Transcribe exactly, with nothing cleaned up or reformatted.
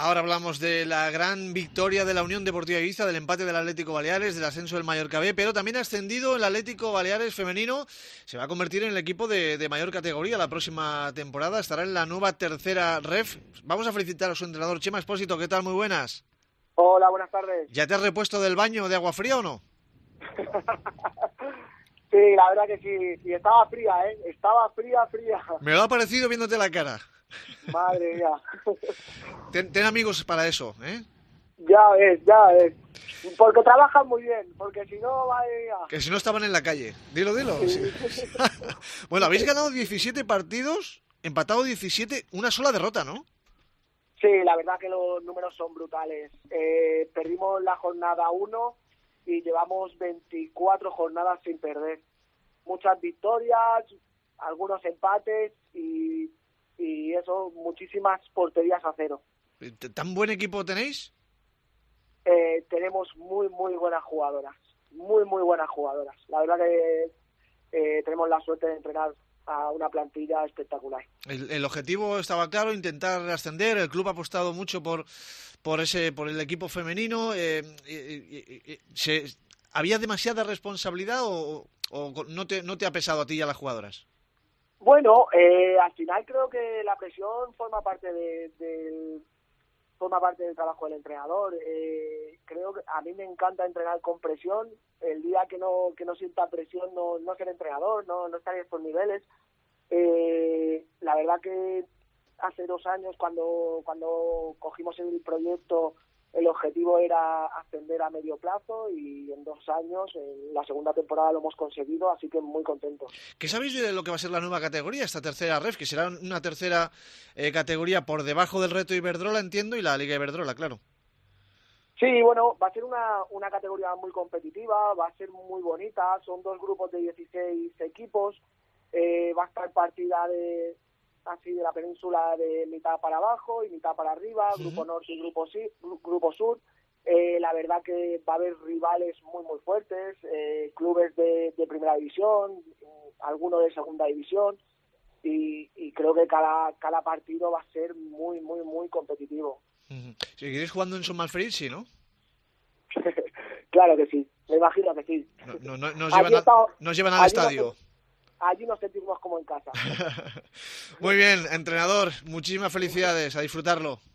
Ahora hablamos de la gran victoria de la Unión Deportiva Ibiza, del empate del Atlético Baleares, del ascenso del Mallorca B, pero también ha ascendido el Atlético Baleares femenino, se va a convertir en el equipo de, de mayor categoría la próxima temporada, estará en la nueva tercera ref. Vamos a felicitar a su entrenador Chema Expósito, ¿qué tal? Muy buenas. Hola, buenas tardes. ¿Ya te has repuesto del baño de agua fría o no? Sí, la verdad que sí, y estaba fría, ¿eh? Estaba fría, fría. Me lo ha parecido viéndote la cara. Madre mía. Ten, ten amigos para eso, ¿eh? Ya ves, ya ves. Porque trabajan muy bien, porque si no, madre mía. Que si no estaban en la calle. Dilo, dilo. Sí. Bueno, habéis ganado diecisiete partidos, empatado diecisiete, una sola derrota, ¿no? Sí, la verdad que los números son brutales. Eh, perdimos la jornada uno y llevamos veinticuatro jornadas sin perder. Muchas victorias, algunos empates y, y eso, muchísimas porterías a cero. ¿Tan buen equipo tenéis? Eh, tenemos muy, muy buenas jugadoras. Muy, muy buenas jugadoras. La verdad que eh, tenemos la suerte de entrenar a una plantilla espectacular. El, el objetivo estaba claro, intentar ascender. El club ha apostado mucho por por ese por el equipo femenino. Eh, eh, eh, eh, se, ¿Había demasiada responsabilidad o, o no te no te ha pesado a ti y a las jugadoras? Bueno, eh, al final creo que la presión forma parte de, de forma parte del trabajo del entrenador. Eh, creo que a mí me encanta entrenar con presión. El día que no que no sienta presión no no ser entrenador, no no estar en estos niveles. Eh, la verdad que hace dos años cuando cuando cogimos el proyecto, el objetivo era ascender a medio plazo y en dos años, en la segunda temporada lo hemos conseguido, así que muy contentos. ¿Qué sabéis de lo que va a ser la nueva categoría, esta tercera ref, que será una tercera eh, categoría por debajo del Reto Iberdrola, entiendo, y la Liga Iberdrola, claro? Sí, bueno, va a ser una, una categoría muy competitiva, va a ser muy bonita, son dos grupos de dieciséis equipos, eh, va a estar partida de así de la península de mitad para abajo y mitad para arriba, uh-huh. Grupo norte y grupo, sí, grupo sur. Eh, la verdad que va a haber rivales muy muy fuertes, eh, clubes de, de primera división, algunos de segunda división, y, y creo que cada, cada partido va a ser muy muy muy competitivo. Uh-huh. ¿Seguiréis jugando en Somalferit, sí, no? Claro que sí, me imagino que sí. No, no, no, nos, llevan a, estado, nos llevan al estadio. Nos, allí nos sentimos como en casa. Muy bien, entrenador, muchísimas felicidades, a disfrutarlo.